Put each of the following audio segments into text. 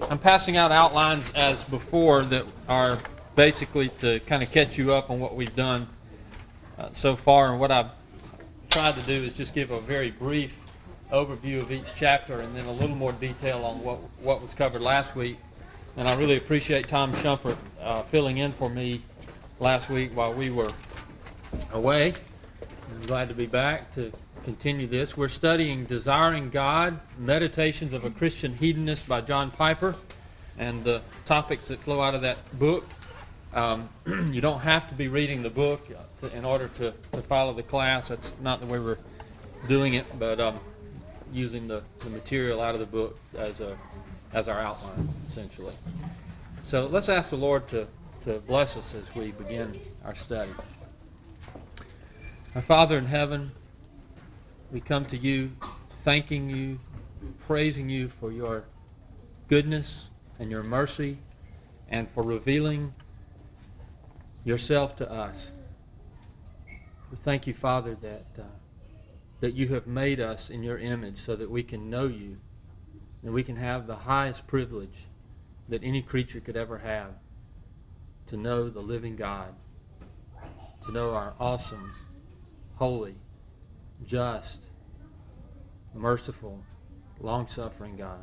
I'm passing out outlines as before that are basically to kind of catch you up on what we've done so far. And what I've tried to do is just give a very brief overview of each chapter and then a little more detail on what was covered last week. And I really appreciate Tom Shumpert filling in for me last week while we were away. I'm glad to be back to continue this. We're studying Desiring God, Meditations of a Christian Hedonist by John Piper, and the topics that flow out of that book. You don't have to be reading the book in order to follow the class. That's not the way we're doing it, but using the material out of the book as our outline, essentially. So let's ask the Lord to bless us as we begin our study. Our Father in heaven, we come to you thanking you, praising you for your goodness and your mercy and for revealing yourself to us. We thank you, Father, that you have made us in your image so that we can know you and we can have the highest privilege that any creature could ever have, to know the living God, to know our awesome, holy, just, merciful, long-suffering God.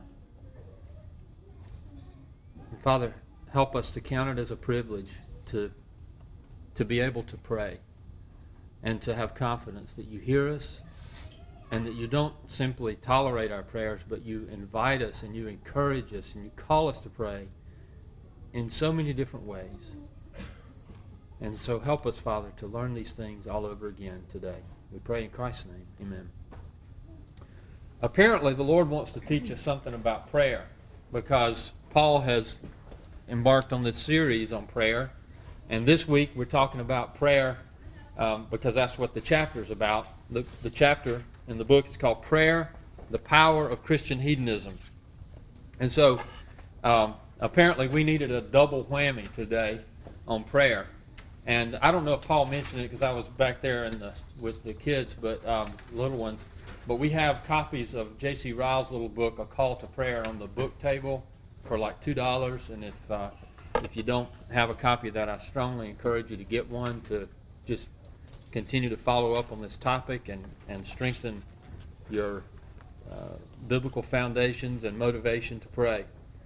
And Father, help us to count it as a privilege to be able to pray and to have confidence that you hear us and that you don't simply tolerate our prayers, but you invite us and you encourage us and you call us to pray in so many different ways. And so help us, Father, to learn these things all over again today. We pray in Christ's name. Amen. Apparently, the Lord wants to teach us something about prayer because Paul has embarked on this series on prayer. And this week, we're talking about prayer because that's what the chapter is about. The chapter in the book is called Prayer, the Power of Christian Hedonism. And so, apparently, we needed a double whammy today on prayer. And I don't know if Paul mentioned it because I was back there with the kids, but little ones. But we have copies of J.C. Ryle's little book, A Call to Prayer, on the book table for like $2. And if you don't have a copy of that, I strongly encourage you to get one to just continue to follow up on this topic and strengthen your biblical foundations and motivation to pray.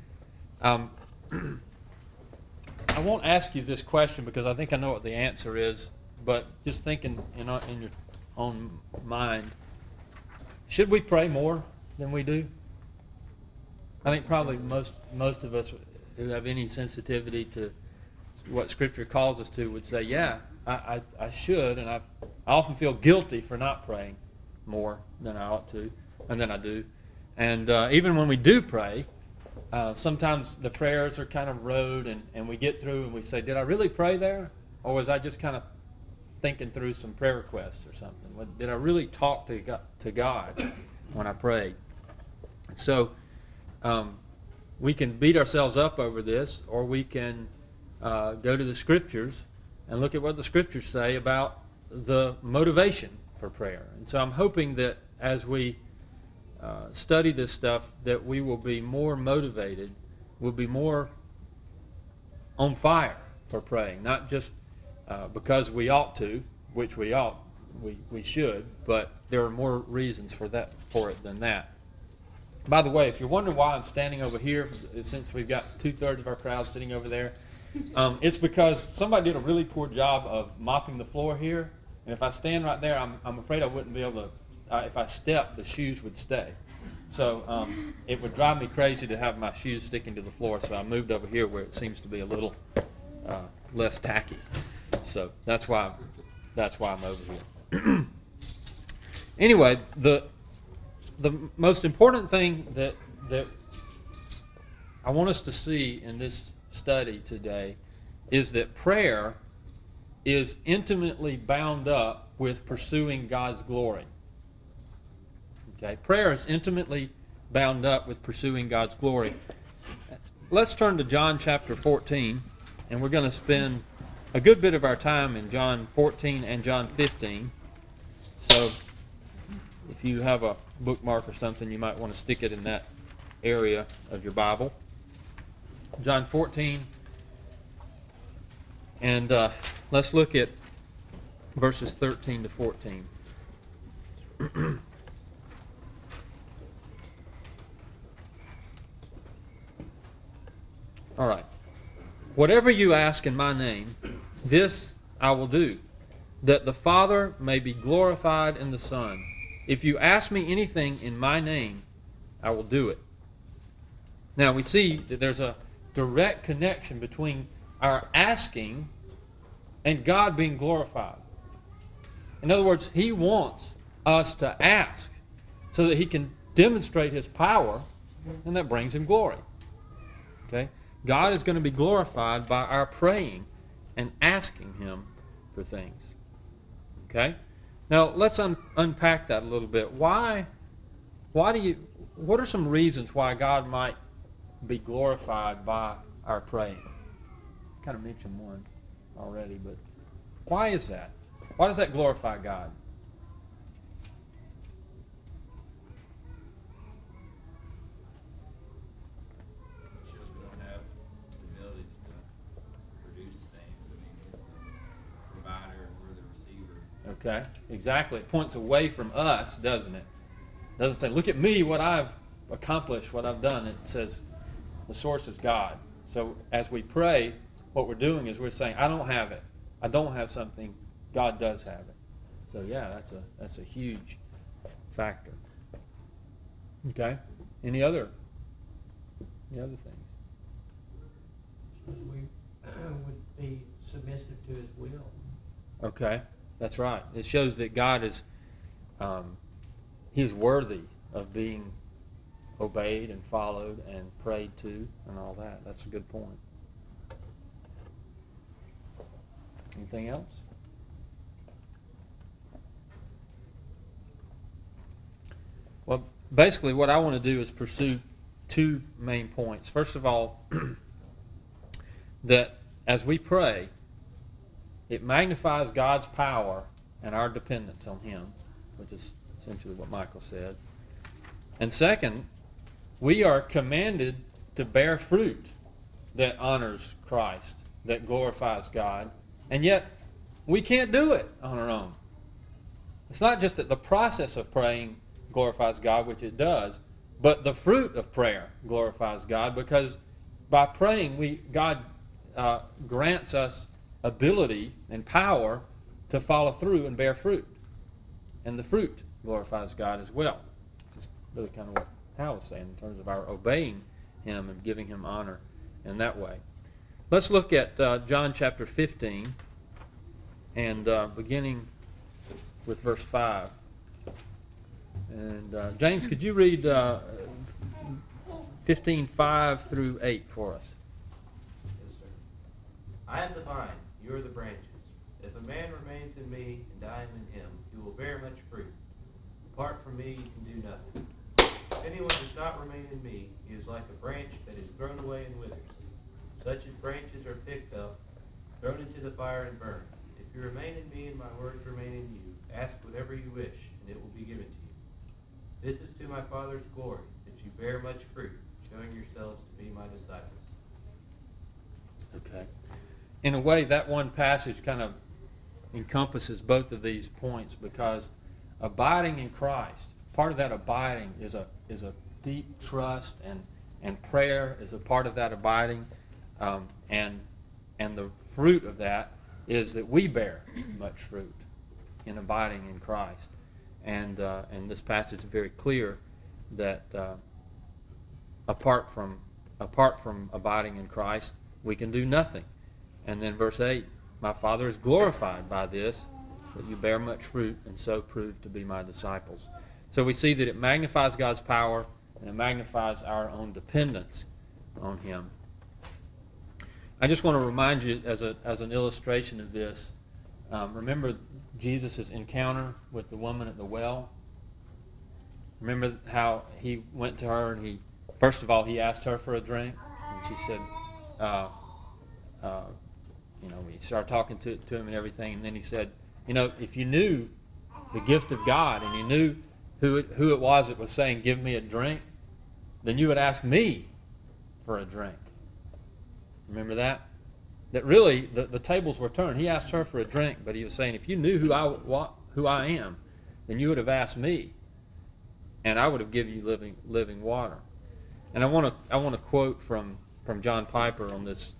I won't ask you this question because I think I know what the answer is, but just thinking in your own mind, should we pray more than we do? I think probably most of us who have any sensitivity to what Scripture calls us to would say, yeah, I should, and I often feel guilty for not praying more than I ought to, and than I do. And even when we do pray, sometimes the prayers are kind of rote, and we get through and we say, did I really pray there? Or was I just kind of thinking through some prayer requests or something? Did I really talk to God when I prayed? So we can beat ourselves up over this, or we can go to the Scriptures and look at what the Scriptures say about the motivation for prayer. And so I'm hoping that as we study this stuff, that we will be more motivated, we'll be more on fire for praying, not just because we ought to, which we should, but there are more reasons for it than that. By the way, if you're wondering why I'm standing over here, since we've got 2/3 of our crowd sitting over there, it's because somebody did a really poor job of mopping the floor here, and if I stand right there, I'm afraid I wouldn't be able to. If I stepped, the shoes would stay. So it would drive me crazy to have my shoes sticking to the floor, so I moved over here where it seems to be a little less tacky. So that's why I'm over here. Anyway, the most important thing that I want us to see in this study today is that prayer is intimately bound up with pursuing God's glory. Okay, prayer is intimately bound up with pursuing God's glory. Let's turn to John chapter 14, and we're going to spend a good bit of our time in John 14 and John 15. So if you have a bookmark or something, you might want to stick it in that area of your Bible. John 14. And let's look at verses 13 to 14. All right. Whatever you ask in my name, this I will do, that the Father may be glorified in the Son. If you ask me anything in my name, I will do it. Now we see that there's a direct connection between our asking and God being glorified. In other words, He wants us to ask so that He can demonstrate His power, and that brings Him glory. Okay? God is going to be glorified by our praying and asking Him for things. Okay? Now, let's unpack that a little bit. What are some reasons why God might be glorified by our praying? I kind of mentioned one already, but why is that? Why does that glorify God? It shows we don't have the abilities to produce things. I mean, He's the provider and we're the receiver. Okay, exactly. It points away from us, doesn't it? It doesn't say, look at me, what I've accomplished, what I've done. It says the source is God. So as we pray, what we're doing is we're saying, I don't have it. I don't have something. God does have it. So yeah, that's a huge factor. Okay? Any other things? Because we would be submissive to His will. Okay, that's right. It shows that God is, He's worthy of being obeyed and followed and prayed to and all that. That's a good point. Anything else? Well, basically what I want to do is pursue two main points. First of all, that as we pray, it magnifies God's power and our dependence on Him, which is essentially what Michael said. And second, we are commanded to bear fruit that honors Christ, that glorifies God, and yet we can't do it on our own. It's not just that the process of praying glorifies God, which it does, but the fruit of prayer glorifies God, because by praying, God grants us ability and power to follow through and bear fruit. And the fruit glorifies God as well. Which is really kind of what Hal was saying in terms of our obeying Him and giving Him honor in that way. Let's look at John chapter 15 and beginning with verse 5. And James, could you read 15:5 through 8 for us? Yes, sir. I am the vine, you are the branches. If a man remains in me and I am in him, he will bear much fruit. Apart from me, you can do nothing. If anyone does not remain in me, he is like a branch that is thrown away and withers. Such as branches are picked up, thrown into the fire and burned. If you remain in me and my words remain in you, ask whatever you wish, and it will be given to you. This is to my Father's glory, that you bear much fruit, showing yourselves to be my disciples. Okay. In a way, that one passage kind of encompasses both of these points, because abiding in Christ, part of that abiding is a deep trust, and prayer is a part of that abiding, and the fruit of that is that we bear much fruit in abiding in Christ. And this passage is very clear that apart from abiding in Christ, we can do nothing. And then verse 8, my Father is glorified by this, that you bear much fruit and so prove to be my disciples. So we see that it magnifies God's power and it magnifies our own dependence on Him. I just want to remind you as an illustration of this, remember Jesus' encounter with the woman at the well? Remember how He went to her and first of all, He asked her for a drink, and she said, we started talking to Him and everything, and then He said, if you knew the gift of God and you knew who it was that was saying, give me a drink, then you would ask me for a drink. Remember that? That really, the tables were turned. He asked her for a drink, but he was saying, if you knew who I am, then you would have asked me, and I would have given you living water. And I want to quote from John Piper on this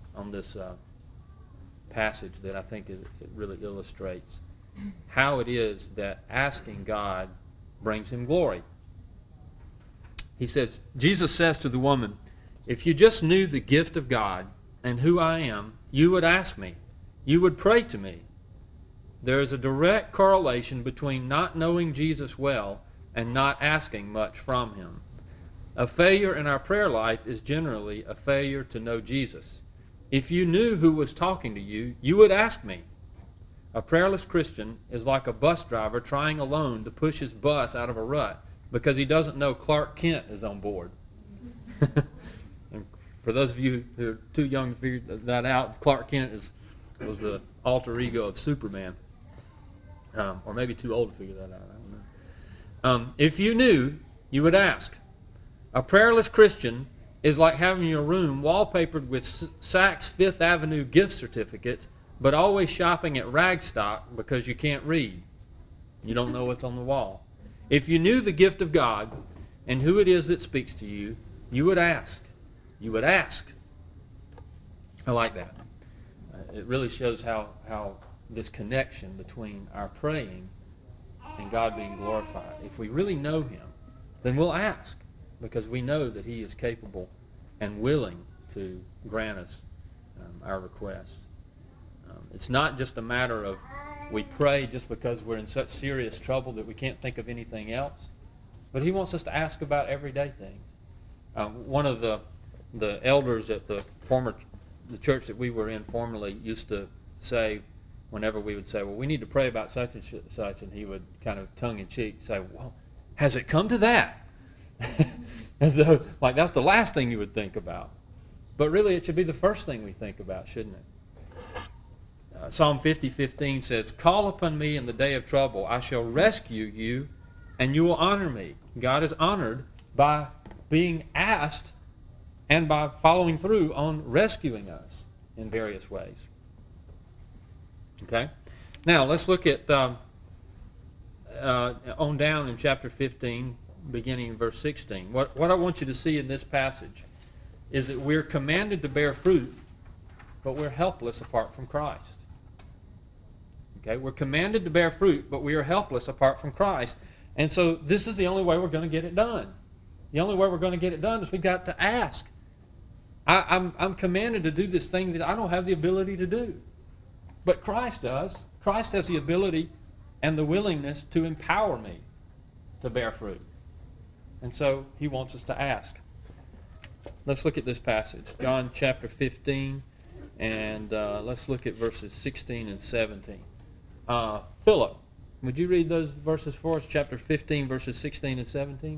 passage that I think it really illustrates how it is that asking God brings him glory. He says, Jesus says to the woman, if you just knew the gift of God and who I am, you would ask me. You would pray to me. There is a direct correlation between not knowing Jesus well and not asking much from him. A failure in our prayer life is generally a failure to know Jesus. If you knew who was talking to you, you would ask me. A prayerless Christian is like a bus driver trying alone to push his bus out of a rut because he doesn't know Clark Kent is on board. And for those of you who are too young to figure that out, Clark Kent was the alter ego of Superman. Or maybe too old to figure that out. I don't know. If you knew, you would ask. A prayerless Christian is like having your room wallpapered with Saks Fifth Avenue gift certificates, but always shopping at Ragstock because you can't read. You don't know what's on the wall. If you knew the gift of God and who it is that speaks to you, you would ask. You would ask. I like that. It really shows how this connection between our praying and God being glorified. If we really know him, then we'll ask because we know that he is capable and willing to grant us our requests. It's not just a matter of we pray just because we're in such serious trouble that we can't think of anything else, but he wants us to ask about everyday things. One of the elders at the church that we were in formerly used to say, whenever we would say, well, we need to pray about such and such, and he would kind of tongue-in-cheek say, well, has it come to that? As though, like, that's the last thing you would think about. But really, it should be the first thing we think about, shouldn't it? Psalm 50:15 says, call upon me in the day of trouble. I shall rescue you, and you will honor me. God is honored by being asked and by following through on rescuing us in various ways. Okay? Now, let's look at on down in chapter 15, beginning in verse 16. What I want you to see in this passage is that we're commanded to bear fruit, but we're helpless apart from Christ. Okay? We're commanded to bear fruit, but we are helpless apart from Christ. And so this is the only way we're going to get it done. The only way we're going to get it done is we've got to ask. I'm commanded to do this thing that I don't have the ability to do. But Christ does. Christ has the ability and the willingness to empower me to bear fruit. And so he wants us to ask. Let's look at this passage. John chapter 15, and let's look at verses 16 and 17. Philip, would you read those verses for us? Chapter 15, verses 16 and 17.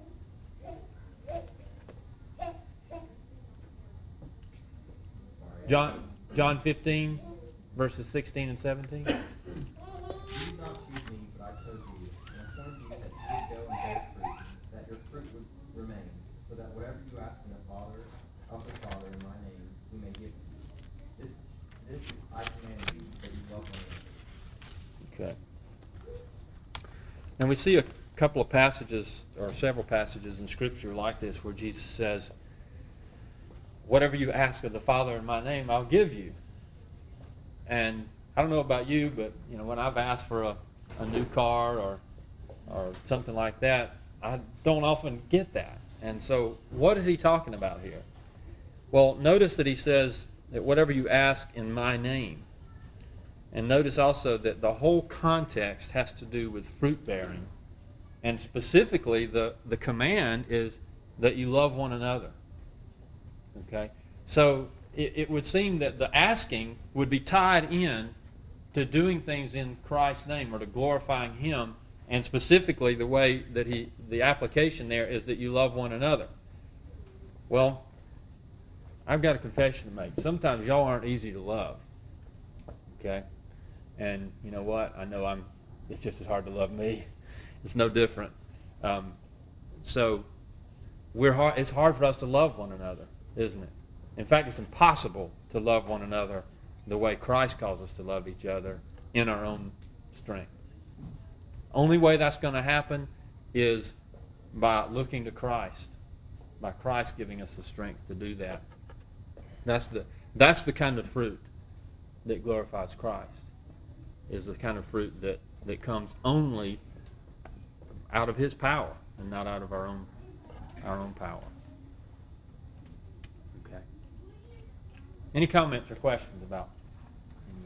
John 15, verses 16 and 17. You did not choose me, but I chose you, and appointed you that you should go and bear fruit, that your fruit would remain, so that whatever you ask in the Father in my name, he may give you. This I command you, that you love one another. Okay. And we see a couple of passages, or several passages in Scripture like this, where Jesus says, whatever you ask of the Father in my name, I'll give you. And I don't know about you, but when I've asked for a new car or something like that, I don't often get that. And so what is he talking about here? Well, notice that he says that whatever you ask in my name. And notice also that the whole context has to do with fruit bearing. And specifically, the command is that you love one another. Okay? So it would seem that the asking would be tied in to doing things in Christ's name or to glorifying him, and specifically the way that the application there is that you love one another. Well, I've got a confession to make. Sometimes y'all aren't easy to love. Okay? And you know what? I know it's just as hard to love me. It's no different. So it's hard for us to love one another, isn't it? In fact, it's impossible to love one another the way Christ calls us to love each other in our own strength. Only way that's going to happen is by looking to Christ, by Christ giving us the strength to do that. That's the kind of fruit that glorifies Christ, is the kind of fruit that comes only out of His power and not out of our own power. Okay. Any comments or questions about any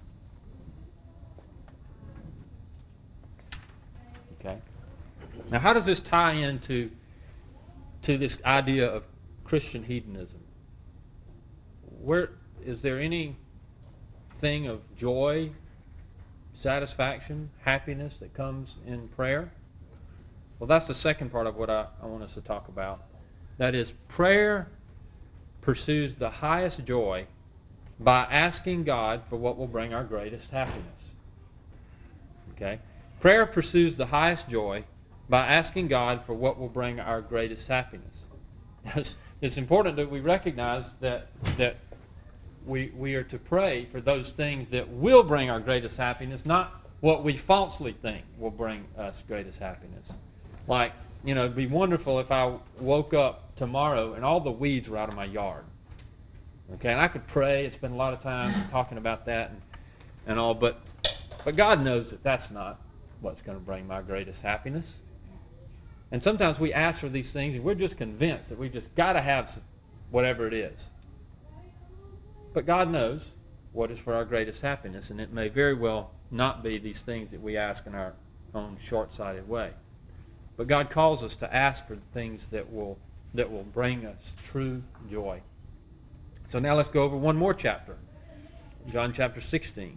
of that? Okay. Now, how does this tie into this idea of Christian hedonism? Where is there anything of joy, satisfaction, happiness that comes in prayer? Well, that's the second part of what I want us to talk about. That is, prayer pursues the highest joy by asking God for what will bring our greatest happiness. Okay? Prayer pursues the highest joy by asking God for what will bring our greatest happiness. It's important that we recognize that we are to pray for those things that will bring our greatest happiness, not what we falsely think will bring us greatest happiness. Like, it'd be wonderful if I woke up tomorrow and all the weeds were out of my yard. Okay, and I could pray and spend a lot of time talking about that and all, but God knows that that's not what's going to bring my greatest happiness. And sometimes we ask for these things and we're just convinced that we've just got to have whatever it is. But God knows what is for our greatest happiness, and it may very well not be these things that we ask in our own short-sighted way. But God calls us to ask for things that will bring us true joy. So now let's go over one more chapter, John chapter 16.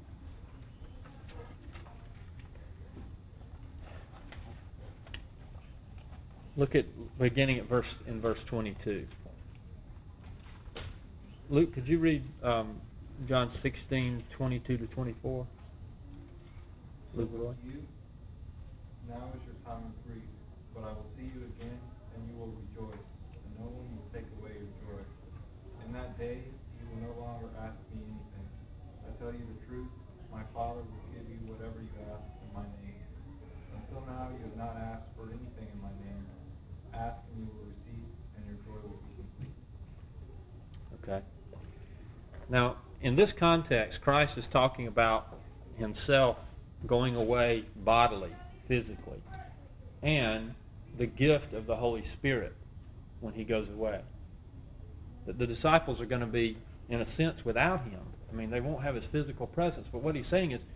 Look at beginning at verse 22. Luke, could you read John 16, 22 to 24? Luke, Roy. Now is your time of grief, but I will see you again, and you will rejoice, and no one will take away your joy. In that day you will no longer ask me anything. I tell you the truth, my Father will give you whatever you ask in my name. Until now you have not asked for anything in my name. Ask and you will receive, and your joy will be complete. Okay. Now, in this context, Christ is talking about Himself going away bodily, physically, and the gift of the Holy Spirit when He goes away. The disciples are going to be, in a sense, without Him. I mean, they won't have His physical presence, but what He's saying is,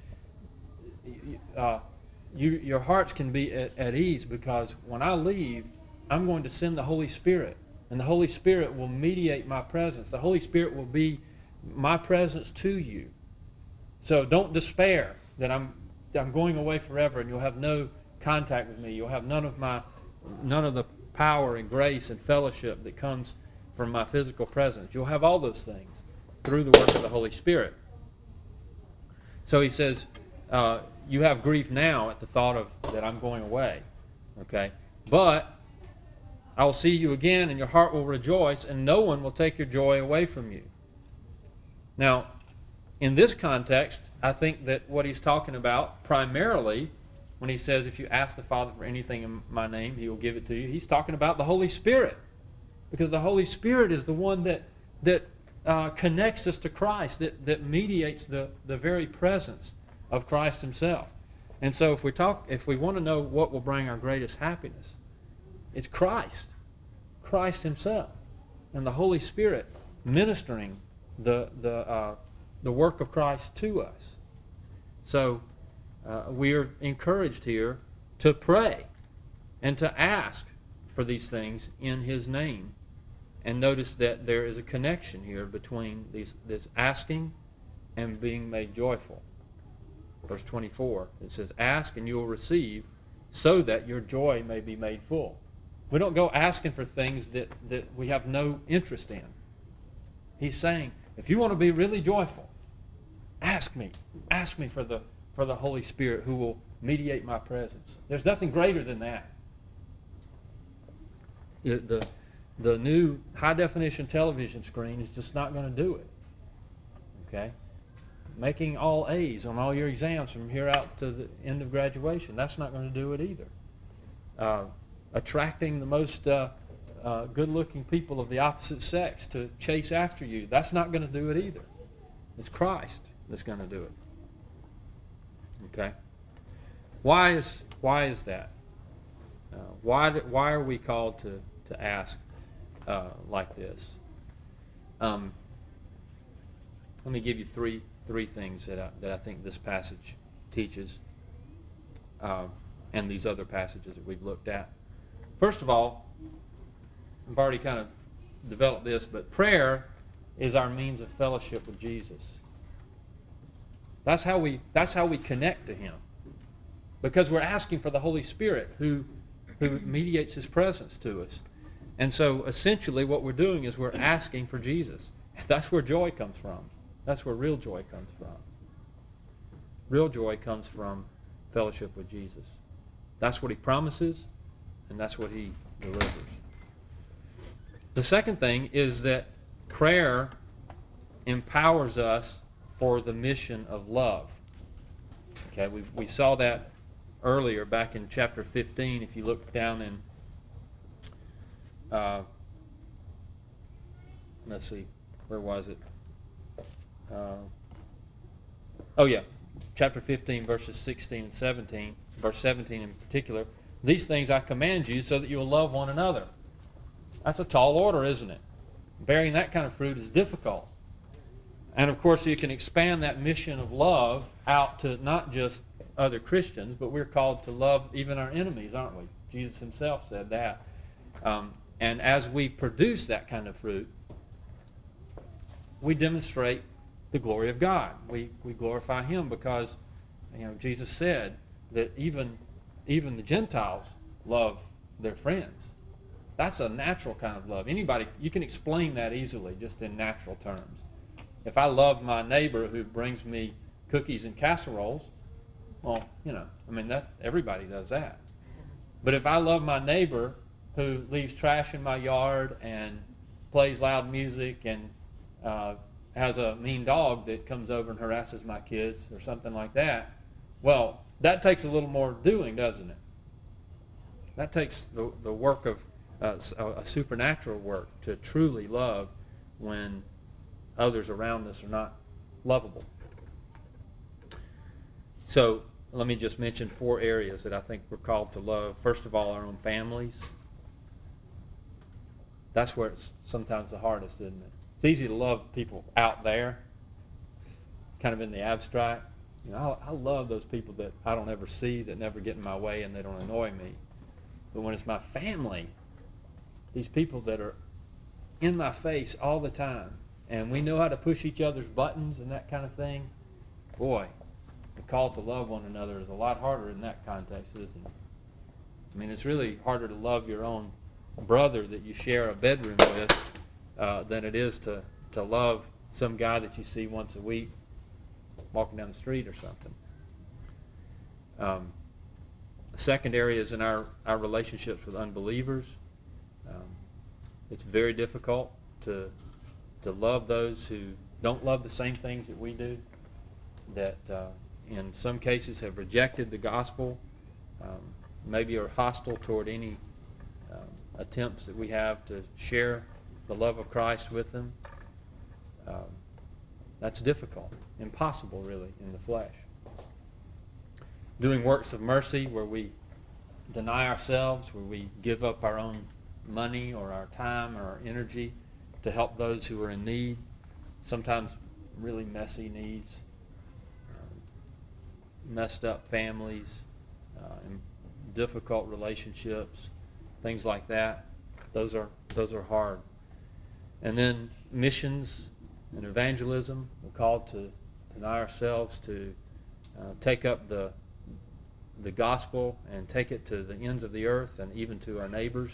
your hearts can be at ease, because when I leave, I'm going to send the Holy Spirit, and the Holy Spirit will mediate my presence. The Holy Spirit will be my presence to you. So don't despair that I'm going away forever and you'll have no contact with me. You'll have none of the power and grace and fellowship that comes from my physical presence. You'll have all those things through the work of the Holy Spirit. So He says, you have grief now at the thought of that I'm going away. Okay? But I will see you again, and your heart will rejoice, and no one will take your joy away from you. Now, in this context, I think that what He's talking about primarily, when He says, if you ask the Father for anything in my name, He will give it to you, He's talking about the Holy Spirit. Because the Holy Spirit is the one that connects us to Christ, that mediates the very presence of Christ Himself. And so if we want to know what will bring our greatest happiness, it's Christ Himself, and the Holy Spirit ministering the work of Christ to us. So we are encouraged here to pray and to ask for these things in His name. And notice that there is a connection here between this asking and being made joyful. Verse 24, it says, ask and you will receive, so that your joy may be made full. We don't go asking for things that we have no interest in. He's saying, if you want to be really joyful, ask me. Ask me for the Holy Spirit who will mediate my presence. There's nothing greater than that. the new high-definition television screen is just not going to do it. Okay? Making all A's on all your exams from here out to the end of graduation, that's not going to do it either. Attracting the most good-looking people of the opposite sex to chase after you, that's not going to do it either. It's Christ that's going to do it. Okay? Why is that? Why are we called to ask like this? Let me give you three things that I think this passage teaches, and these other passages that we've looked at. First of all, I've already kind of developed this, but prayer is our means of fellowship with Jesus. That's how we connect to Him, because we're asking for the Holy Spirit who mediates His presence to us. And so essentially what we're doing is we're asking for Jesus. That's where joy comes from. That's where real joy comes from. Real joy comes from fellowship with Jesus. That's what He promises, and that's what He delivers. The second thing is that prayer empowers us for the mission of love. Okay, we saw that earlier back in chapter 15. If you look down in, let's see, where was it? Chapter 15, verses 16 and 17, verse 17 in particular. These things I command you so that you will love one another. That's a tall order, isn't it? Bearing that kind of fruit is difficult. And of course, you can expand that mission of love out to not just other Christians, but we're called to love even our enemies, aren't we? Jesus Himself said that. And as we produce that kind of fruit, we demonstrate the glory of God. We glorify Him because, Jesus said that even the Gentiles love their friends. That's a natural kind of love. Anybody, you can explain that easily just in natural terms. If I love my neighbor who brings me cookies and casseroles, well, that everybody does that. But if I love my neighbor who leaves trash in my yard and plays loud music and has a mean dog that comes over and harasses my kids or something like that, well, that takes a little more doing, doesn't it? That takes the work of a supernatural work to truly love when others around us are not lovable. So let me just mention 4 areas that I think we're called to love. First of all, our own families. That's where it's sometimes the hardest, isn't it? It's easy to love people out there, kind of in the abstract. I love those people that I don't ever see, that never get in my way, and they don't annoy me. But when it's my family, these people that are in my face all the time, and we know how to push each other's buttons and that kind of thing, boy, the call to love one another is a lot harder in that context, isn't it? It's really harder to love your own brother that you share a bedroom with than it is to love some guy that you see once a week walking down the street or something. The second area is in our relationships with unbelievers. It's very difficult to love those who don't love the same things that we do, that in some cases have rejected the gospel, maybe are hostile toward any attempts that we have to share the love of Christ with them. That's difficult, impossible really in the flesh. Doing works of mercy where we deny ourselves, where we give up our own money or our time or our energy to help those who are in need, sometimes really messy needs, messed up families, and difficult relationships, things like that. Those are hard. And then missions and evangelism, we're called to deny ourselves, to take up the gospel and take it to the ends of the earth and even to our neighbors.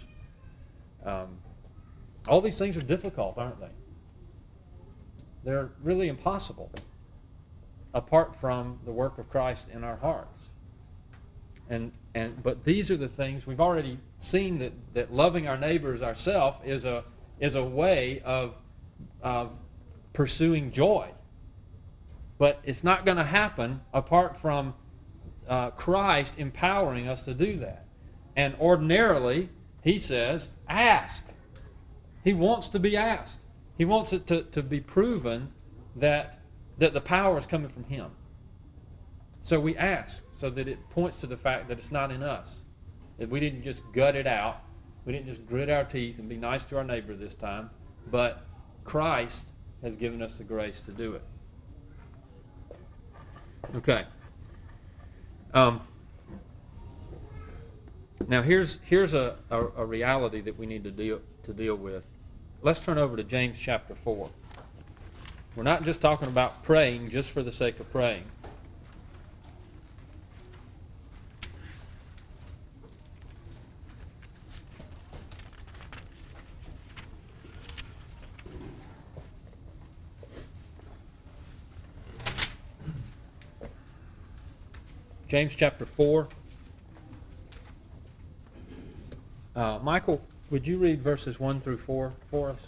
All these things are difficult, aren't they? They're really impossible apart from the work of Christ in our hearts. But these are the things we've already seen that loving our neighbors ourselves is a way of pursuing joy. But it's not going to happen apart from Christ empowering us to do that. And ordinarily, he says, ask. He wants to be asked. He wants it to be proven that the power is coming from him. So we ask, so that it points to the fact that it's not in us. That we didn't just gut it out. We didn't just grit our teeth and be nice to our neighbor this time. But Christ has given us the grace to do it. Okay. Now here's a reality that we need to deal with. Let's turn over to James chapter 4. We're not just talking about praying just for the sake of praying. James chapter 4. Michael, would you read verses 1 through 4 for us?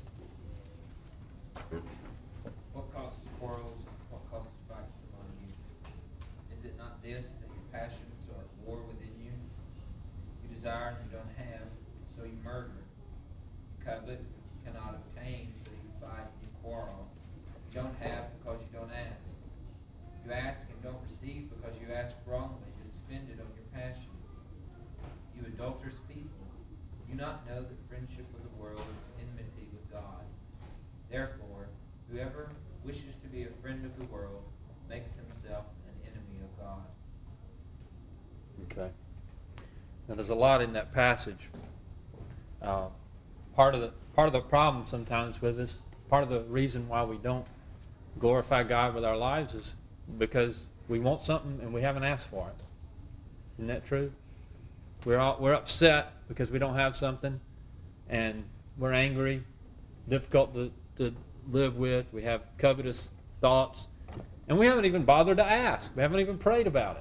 What causes quarrels? What causes fights among you? Is it not this, that your passions are at war within you? You desire and you don't have, so you murder. You covet, you cannot obtain, so you fight and you quarrel. You don't have because you don't ask. You ask and don't receive because you ask wrongly to spend it on your passions. You adulterous people, do you not know that friendship with the world is enmity with God? Therefore, whoever wishes to be a friend of the world makes himself an enemy of God. Okay. Now there's a lot in that passage. Part of the problem sometimes with this, part of the reason why we don't glorify God with our lives is because we want something and we haven't asked for it. Isn't that true? We're upset because we don't have something, and we're angry, difficult to live with. We have covetous thoughts, and we haven't even bothered to ask. We haven't even prayed about it.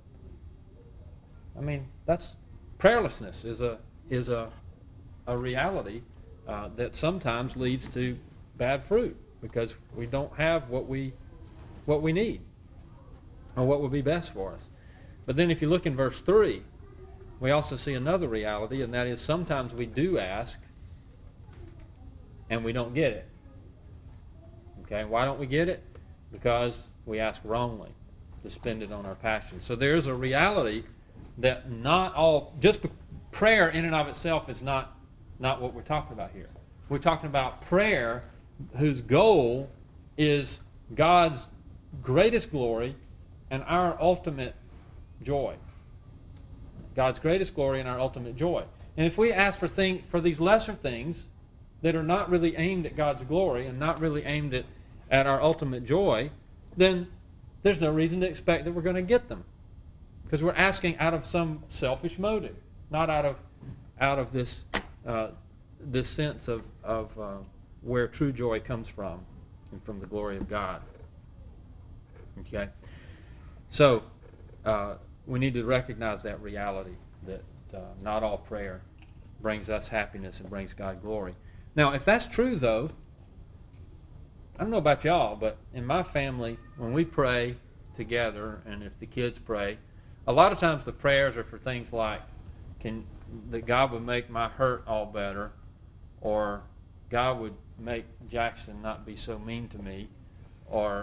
I mean, that's prayerlessness is a reality that sometimes leads to bad fruit because we don't have what we need or what would be best for us. But then if you look in verse 3, we also see another reality, and that is sometimes we do ask and we don't get it. Okay, why don't we get it? Because we ask wrongly to spend it on our passions. So there is a reality that not all, just prayer in and of itself is not what we're talking about here. We're talking about prayer whose goal is God's greatest glory and our ultimate joy. God's greatest glory and our ultimate joy. And if we ask for these lesser things that are not really aimed at God's glory and not really aimed at our ultimate joy, then there's no reason to expect that we're going to get them. Because we're asking out of some selfish motive, not out of this sense of where true joy comes from, and from the glory of God. Okay? So, we need to recognize that reality, that not all prayer brings us happiness and brings God glory. Now, if that's true, though, I don't know about y'all, but in my family, when we pray together, and if the kids pray, a lot of times the prayers are for things like, that God would make my hurt all better, or God would make Jackson not be so mean to me, or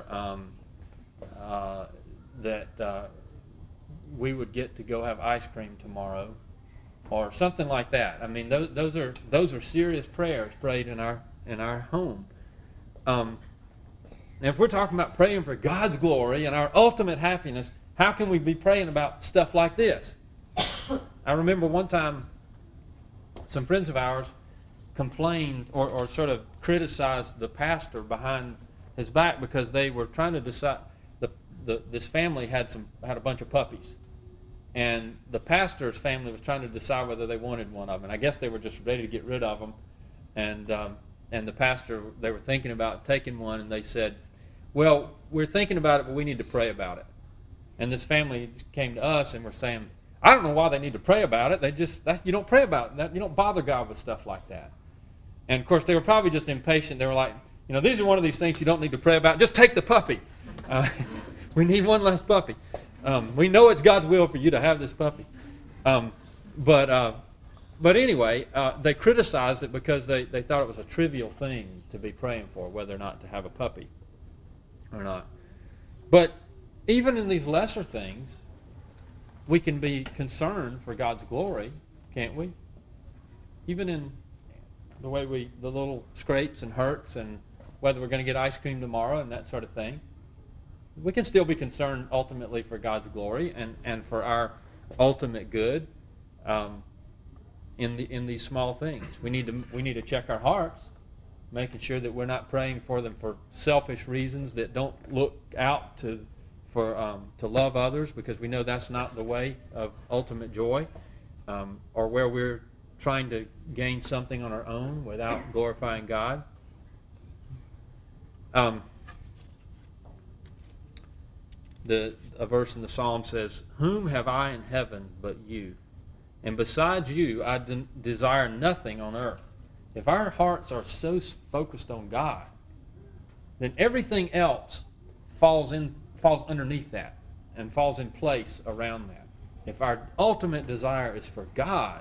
that we would get to go have ice cream tomorrow, or something like that. I mean, those are serious prayers prayed in our home. And if we're talking about praying for God's glory and our ultimate happiness, how can we be praying about stuff like this? I remember one time some friends of ours complained or sort of criticized the pastor behind his back because they were trying to decide. This family had a bunch of puppies, and the pastor's family was trying to decide whether they wanted one of them. And I guess they were just ready to get rid of them, and the pastor, they were thinking about taking one, and they said, "Well, we're thinking about it, but we need to pray about it." And this family came to us and were saying, I don't know why they need to pray about it. You don't pray about it. You don't bother God with stuff like that. And, of course, they were probably just impatient. They were like, these are one of these things you don't need to pray about. Just take the puppy. We need one less puppy. We know it's God's will for you to have this puppy. But anyway, they criticized it because they thought it was a trivial thing to be praying for, whether or not to have a puppy or not. But even in these lesser things, we can be concerned for God's glory, can't we? Even in the way the little scrapes and hurts and whether we're going to get ice cream tomorrow and that sort of thing, we can still be concerned ultimately for God's glory and for our ultimate good in these small things. We need to check our hearts, making sure that we're not praying for them for selfish reasons that don't look out to love others, because we know that's not the way of ultimate joy, or where we're trying to gain something on our own without glorifying God. A verse in the Psalm says, "Whom have I in heaven but you? And besides you, I desire nothing on earth." If our hearts are so focused on God, then everything else falls underneath that and falls in place around that. If our ultimate desire is for God,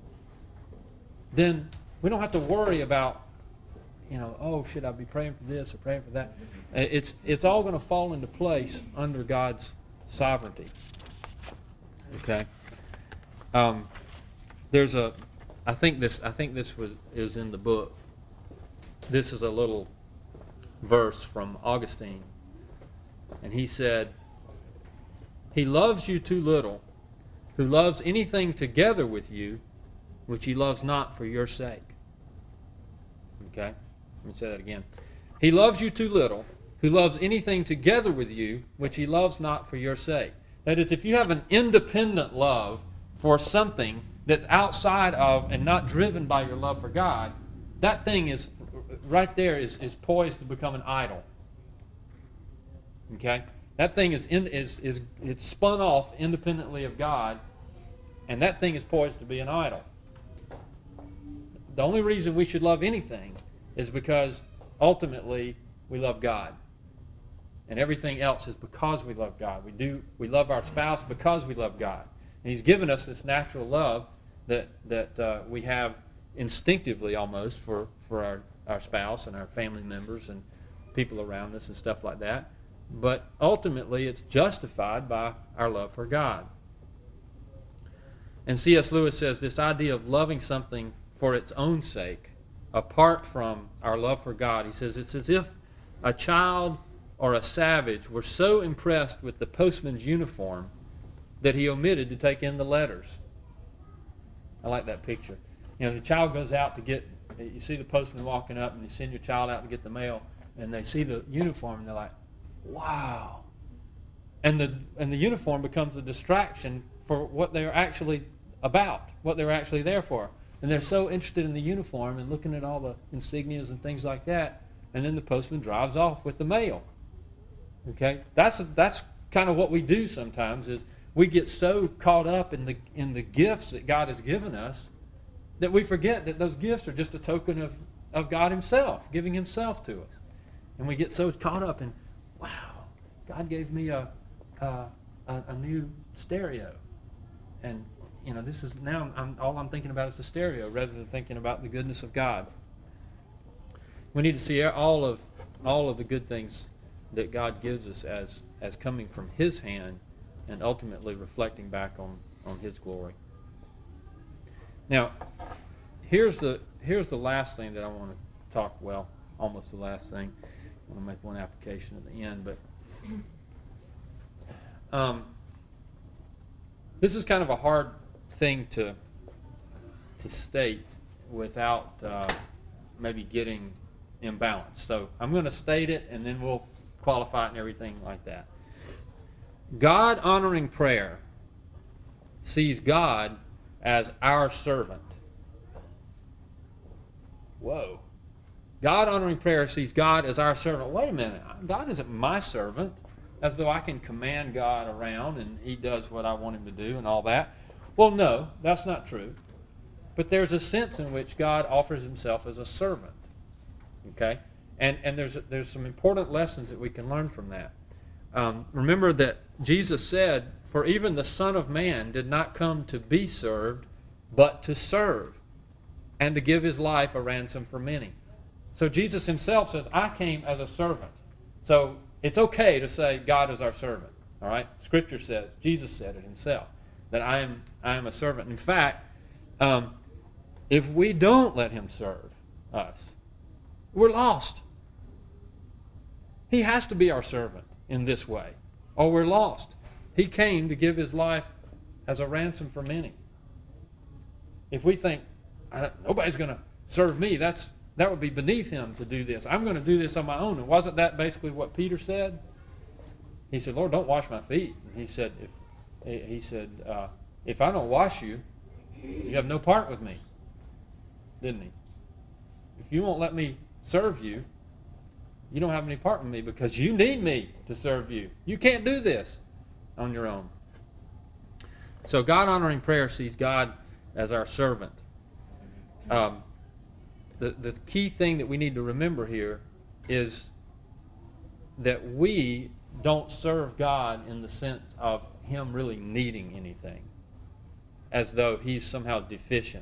then we don't have to worry about, should I be praying for this or praying for that? It's all going to fall into place under God's sovereignty. Okay. I think this is in the book. This is a little verse from Augustine, and he said, "He loves you too little, who loves anything together with you, which he loves not for your sake." Okay? Let me say that again. "He loves you too little, who loves anything together with you, which he loves not for your sake." That is, if you have an independent love for something that's outside of and not driven by your love for God, that thing is right there is poised to become an idol. Okay? That thing is it's spun off independently of God, and that thing is poised to be an idol. The only reason we should love anything is because ultimately we love God. And everything else is because we love God. We love our spouse because we love God. And he's given us this natural love that we have instinctively almost for our spouse and our family members and people around us and stuff like that. But ultimately it's justified by our love for God. And C.S. Lewis says this idea of loving something for its own sake, apart from our love for God, he says it's as if a child or a savage were so impressed with the postman's uniform that he omitted to take in the letters. I like that picture. The child goes out to get, you see the postman walking up and you send your child out to get the mail, and they see the uniform and they're like, wow. And the uniform becomes a distraction for what they're actually about, what they're actually there for. And they're so interested in the uniform and looking at all the insignias and things like that, and then the postman drives off with the mail. Okay? That's kind of what we do sometimes, is we get so caught up in the gifts that God has given us that we forget that those gifts are just a token of God himself, giving himself to us. And we get so caught up in, wow, God gave me a new stereo. And this is now all I'm thinking about is the stereo rather than thinking about the goodness of God. We need to see all of the good things that God gives us as coming from his hand and ultimately reflecting back on his glory. Now, here's the last thing that I want to talk, almost the last thing. I want to make one application at the end, but this is kind of a hard thing to state without maybe getting imbalanced. So I'm going to state it, and then we'll qualify it and everything like that. God-honoring prayer sees God as our servant. Whoa. God-honoring prayer sees God as our servant. Wait a minute. God isn't my servant. as though I can command God around and he does what I want him to do and all that. Well, no, that's not true. But there's a sense in which God offers himself as a servant. Okay? And there's some important lessons that we can learn from that. Remember that Jesus said, "For even the Son of Man did not come to be served, but to serve, and to give his life a ransom for many." So Jesus himself says, I came as a servant. So it's okay to say God is our servant. All right? Scripture says, Jesus said it himself, that I am a servant. In fact, if we don't let him serve us, we're lost. He has to be our servant in this way, or we're lost. He came to give his life as a ransom for many. If we think, nobody's going to serve me, that would be beneath him to do this. I'm going to do this on my own. And wasn't that basically what Peter said? He said, Lord, don't wash my feet. And he said, if I don't wash you, you have no part with me. Didn't he? If you won't let me serve you, you don't have any part with me because you need me to serve you. You can't do this on your own. So God-honoring prayer sees God as our servant. The key thing that we need to remember here is that we don't serve God in the sense of him really needing anything, as though he's somehow deficient.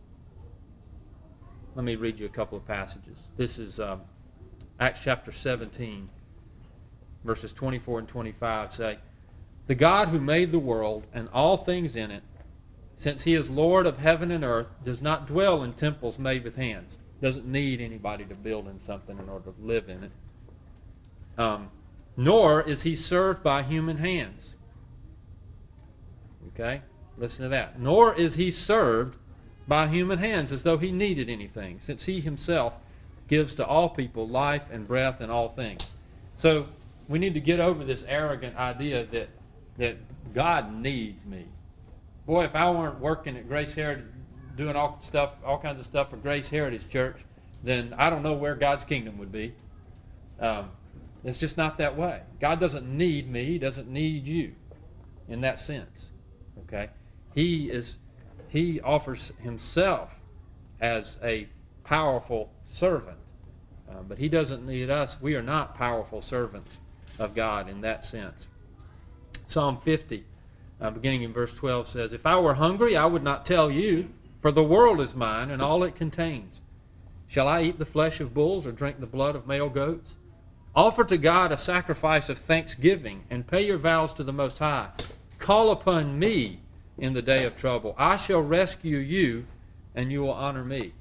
Let me read you a couple of passages. This is Acts chapter 17, verses 24 and 25 say, "The God who made the world and all things in it, since he is Lord of heaven and earth, does not dwell in temples made with hands." Doesn't need anybody to build in something in order to live in it. Nor is he served by human hands. Okay? Listen to that. Nor is he served by human hands as though he needed anything, since he himself gives to all people life and breath and all things. So we need to get over this arrogant idea that God needs me. Boy, if I weren't working at Grace Heritage, doing all kinds of stuff for Grace Heritage Church, then I don't know where God's kingdom would be. It's just not that way. God doesn't need me. He doesn't need you in that sense. Okay? He offers himself as a powerful servant. But he doesn't need us. We are not powerful servants of God in that sense. Psalm 50, beginning in verse 12, says, "If I were hungry, I would not tell you, for the world is mine and all it contains. Shall I eat the flesh of bulls or drink the blood of male goats? Offer to God a sacrifice of thanksgiving and pay your vows to the Most High. Call upon me in the day of trouble. I shall rescue you and you will honor me."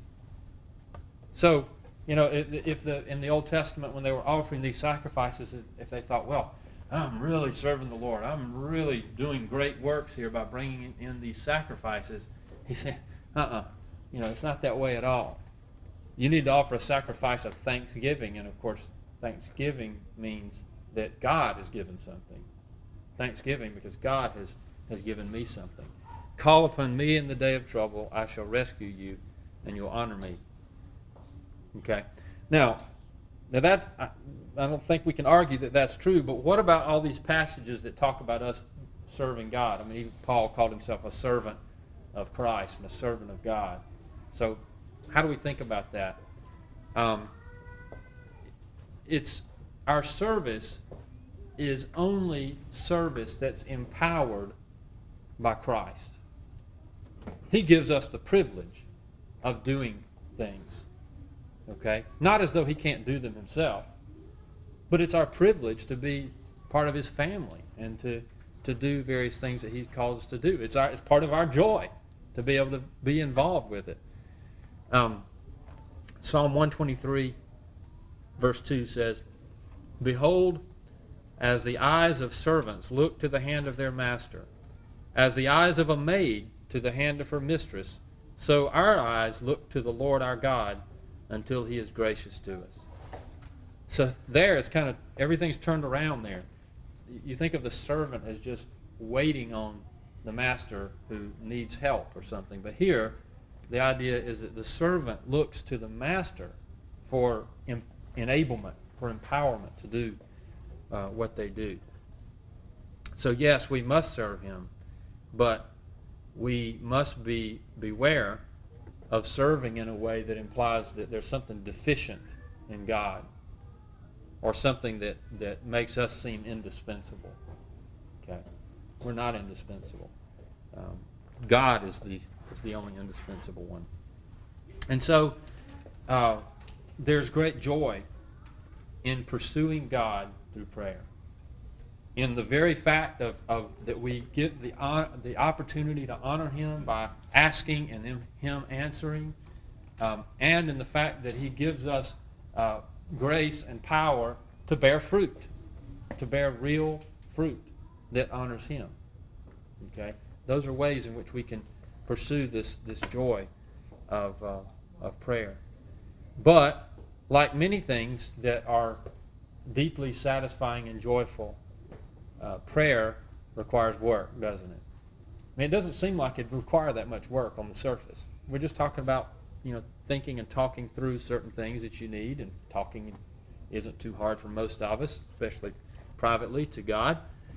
So, in the Old Testament, when they were offering these sacrifices, if they thought, well, I'm really serving the Lord, I'm really doing great works here by bringing in these sacrifices, he said, it's not that way at all. You need to offer a sacrifice of thanksgiving, and of course, thanksgiving means that God has given something. Thanksgiving because God has given me something. Call upon me in the day of trouble, I shall rescue you, and you'll honor me. Okay. Now that I don't think we can argue that that's true, but what about all these passages that talk about us serving God? I mean, even Paul called himself a servant of Christ and a servant of God. So how do we think about that? It's our service is only service that's empowered by Christ. He gives us the privilege of doing things. Okay? Not as though he can't do them himself, but it's our privilege to be part of his family and to do various things that he calls us to do. It's part of our joy to be able to be involved with it. Psalm 123, verse 2 says, "Behold, as the eyes of servants look to the hand of their master, as the eyes of a maid to the hand of her mistress, so our eyes look to the Lord our God until he is gracious to us." So there, it's kind of, everything's turned around there. You think of the servant as just waiting on the master who needs help or something. But here, the idea is that the servant looks to the master for enablement, for empowerment to do what they do. So yes, we must serve him, but we must beware of serving in a way that implies that there's something deficient in God, or something that makes us seem indispensable. Okay, we're not indispensable. God is the only indispensable one. And so there's great joy in pursuing God through prayer. In the very fact of that we give the opportunity to honor him by asking and then him answering, and in the fact that he gives us grace and power to bear fruit, to bear real fruit that honors him. Okay, those are ways in which we can pursue this joy of prayer. But like many things that are deeply satisfying and joyful, prayer requires work, doesn't it? I mean, it doesn't seem like it require that much work on the surface. We're just talking about, thinking and talking through certain things that you need, and talking isn't too hard for most of us, especially privately to God.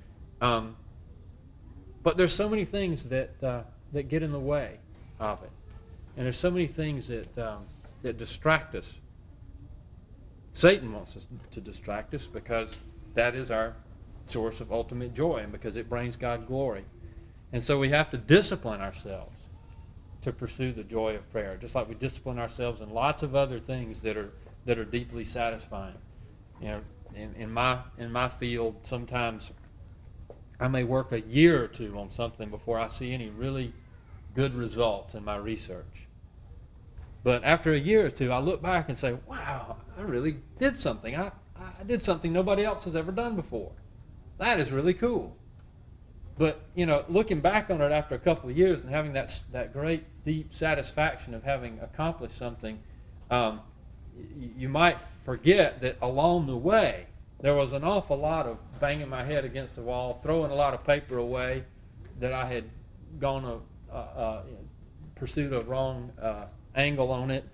But there's so many things that get in the way of it, and there's so many things that distract us. Satan wants us to distract us because that is our source of ultimate joy, and because it brings God glory. And so we have to discipline ourselves to pursue the joy of prayer, just like we discipline ourselves in lots of other things that are deeply satisfying. In my field, sometimes I may work a year or two on something before I see any really good results in my research. But after a year or two, I look back and say, wow, I really did something. I did something nobody else has ever done before. That is really cool. But, looking back on it after a couple of years and having that great, deep satisfaction of having accomplished something, you might forget that along the way, there was an awful lot of banging my head against the wall, throwing a lot of paper away that I had gone pursued a wrong angle on it,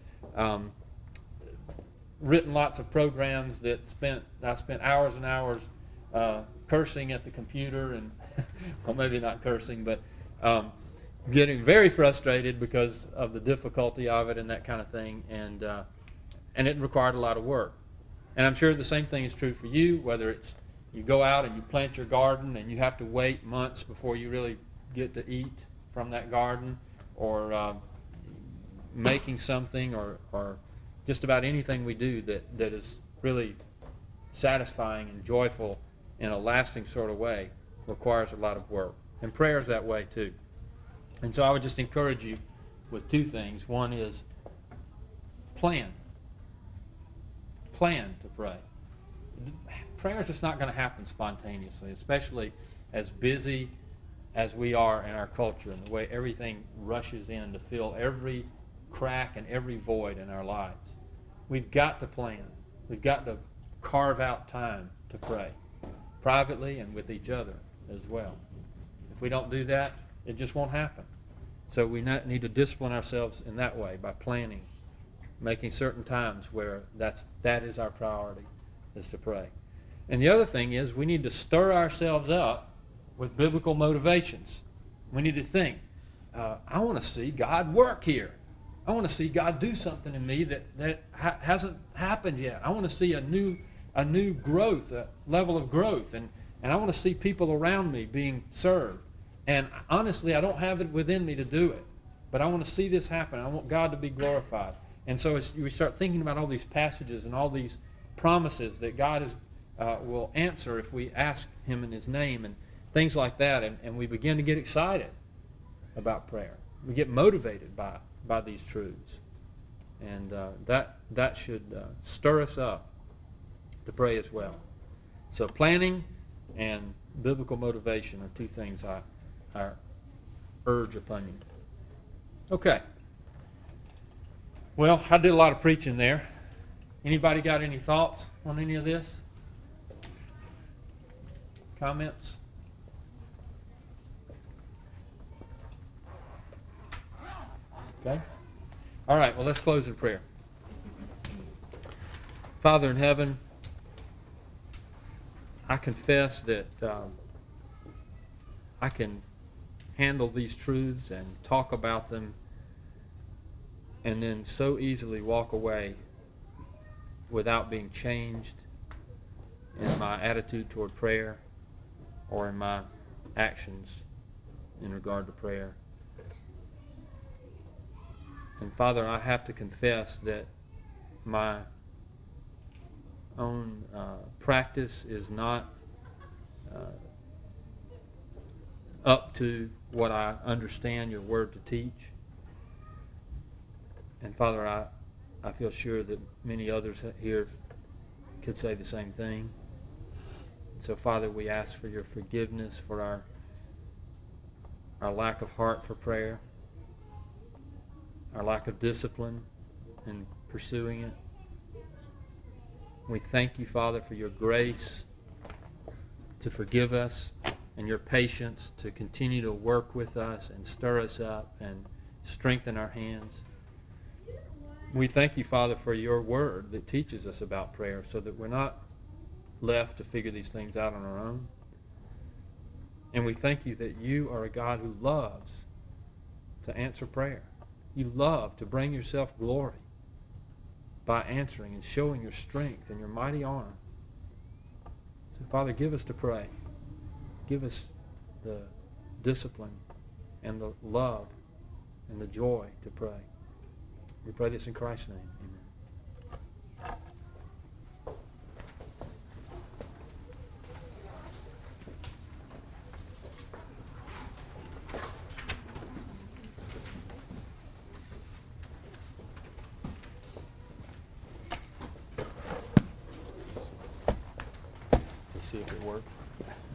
written lots of programs that I spent hours and hours cursing at the computer, and well, maybe not cursing, but getting very frustrated because of the difficulty of it and that kind of thing, and it required a lot of work. And I'm sure the same thing is true for you, whether it's you go out and you plant your garden and you have to wait months before you really get to eat from that garden, or making something, or just about anything we do that is really satisfying and joyful in a lasting sort of way requires a lot of work. And prayer is that way too. And so I would just encourage you with two things. One is plan. Plan to pray. Prayer is just not going to happen spontaneously, especially as busy as we are in our culture and the way everything rushes in to fill every crack and every void in our lives. We've got to plan. We've got to carve out time to pray, privately and with each other as well. If we don't do that, it just won't happen. So we need to discipline ourselves in that way by planning, making certain times where that is our priority, is to pray. And the other thing is we need to stir ourselves up with biblical motivations. We need to think, I want to see God work here. I want to see God do something in me that hasn't happened yet. I want to see a new growth, a level of growth, and I want to see people around me being served. And honestly, I don't have it within me to do it, but I want to see this happen. I want God to be glorified. And so as we start thinking about all these passages and all these promises that God will answer if we ask him in his name and things like that, and we begin to get excited about prayer. We get motivated by these truths. And that should stir us up to pray as well. So planning and biblical motivation are two things I urge upon you. Okay. Well, I did a lot of preaching there. Anybody got any thoughts on any of this? Comments? Okay. All right, well, let's close in prayer. Father in heaven, I confess that I can handle these truths and talk about them and then so easily walk away without being changed in my attitude toward prayer or in my actions in regard to prayer. And Father, I have to confess that my own practice is not up to what I understand your word to teach. And Father, I feel sure that many others here could say the same thing. So Father, we ask for your forgiveness for our lack of heart for prayer, our lack of discipline in pursuing it. We thank you, Father, for your grace to forgive us and your patience to continue to work with us and stir us up and strengthen our hands. We thank you, Father, for your word that teaches us about prayer so that we're not left to figure these things out on our own. And we thank you that you are a God who loves to answer prayer. You love to bring yourself glory by answering and showing your strength and your mighty arm. So, Father, give us to pray. Give us the discipline and the love and the joy to pray. We pray this in Christ's name. Amen. Let's see if it works.